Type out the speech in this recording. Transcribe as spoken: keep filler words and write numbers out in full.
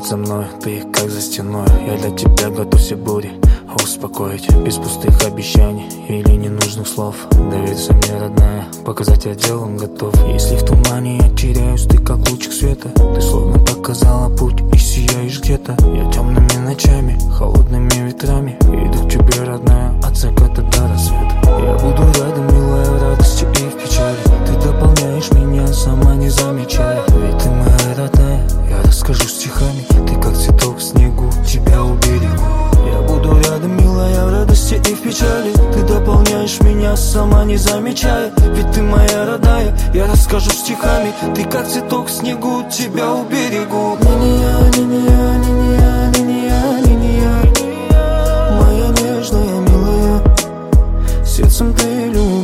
за мной, ты как за стеной. Я для тебя готов все бури успокоить, без пустых обещаний или ненужных слов. Доверься мне, родная, показать я делом готов. Если в тумане я теряюсь, ты как лучик света. Ты словно показала путь и сияешь где-то. Я темными ночами, холодными ветрами иду к тебе, родная, от заката до рассвета. Я буду рядом, милая, в радости и в печали. Ты дополняешь меня, сама не замечая. Ведь ты моя родная, я расскажу стихами. Ты как цветок в снегу, тебя уберегу. Я буду рядом, милая, в радости и в печали. Ты дополняешь меня, сама не замечая. Ведь ты моя родная, я расскажу стихами. Ты как цветок в снегу, тебя уберегу. Линия, линия, линия, линия, линия, моя нежная, милая, сердцем ты любишь.